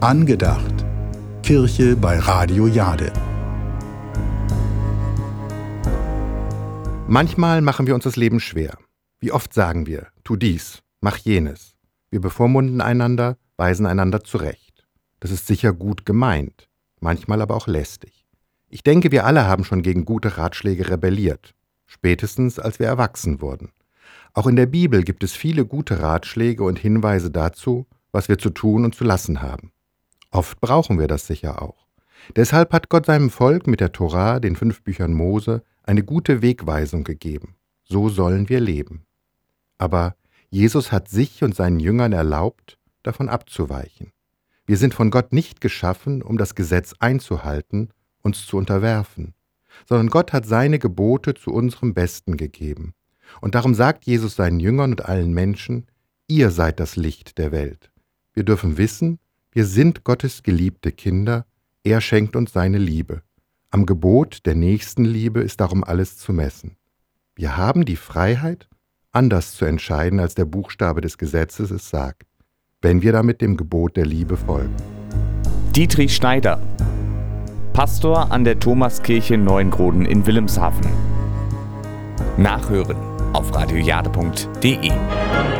Angedacht. Kirche bei Radio Jade. Manchmal machen wir uns das Leben schwer. Wie oft sagen wir, tu dies, mach jenes. Wir bevormunden einander, weisen einander zurecht. Das ist sicher gut gemeint, manchmal aber auch lästig. Ich denke, wir alle haben schon gegen gute Ratschläge rebelliert, spätestens als wir erwachsen wurden. Auch in der Bibel gibt es viele gute Ratschläge und Hinweise dazu, was wir zu tun und zu lassen haben. Oft brauchen wir das sicher auch. Deshalb hat Gott seinem Volk mit der Tora, den 5 Büchern Mose, eine gute Wegweisung gegeben. So sollen wir leben. Aber Jesus hat sich und seinen Jüngern erlaubt, davon abzuweichen. Wir sind von Gott nicht geschaffen, um das Gesetz einzuhalten, uns zu unterwerfen, sondern Gott hat seine Gebote zu unserem Besten gegeben. Und darum sagt Jesus seinen Jüngern und allen Menschen, ihr seid das Licht der Welt. Wir dürfen wissen, wir sind Gottes geliebte Kinder, er schenkt uns seine Liebe. Am Gebot der Nächstenliebe ist darum alles zu messen. Wir haben die Freiheit, anders zu entscheiden, als der Buchstabe des Gesetzes es sagt, wenn wir damit dem Gebot der Liebe folgen. Dietrich Schneider, Pastor an der Thomaskirche Neuengroden in Wilhelmshaven. Nachhören auf radiojade.de.